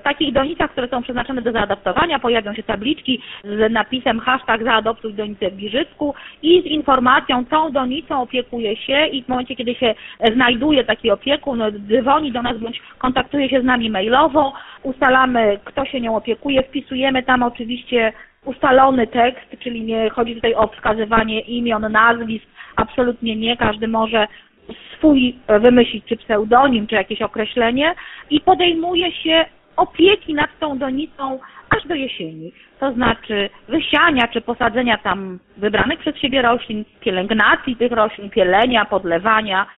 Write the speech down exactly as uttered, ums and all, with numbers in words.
takich donicach, które są przeznaczone do zaadoptowania, pojawią się tabliczki z napisem hashtag zaadoptuj donicę w Giżycku i z informacją, tą donicą opiekuje się i w momencie, kiedy się znajduje taki opiekun, dzwoni do nas bądź kontaktuje się z nami mailowo, ustalamy, kto się nią opiekuje, wpisujemy tam oczywiście ustalony tekst, czyli nie chodzi tutaj o wskazywanie imion, nazwisk, absolutnie nie, każdy może swój wymyślić, czy pseudonim, czy jakieś określenie i podejmuje się opieki nad tą donicą aż do jesieni. To znaczy wysiania czy posadzenia tam wybranych przez siebie roślin, pielęgnacji tych roślin, pielenia, podlewania.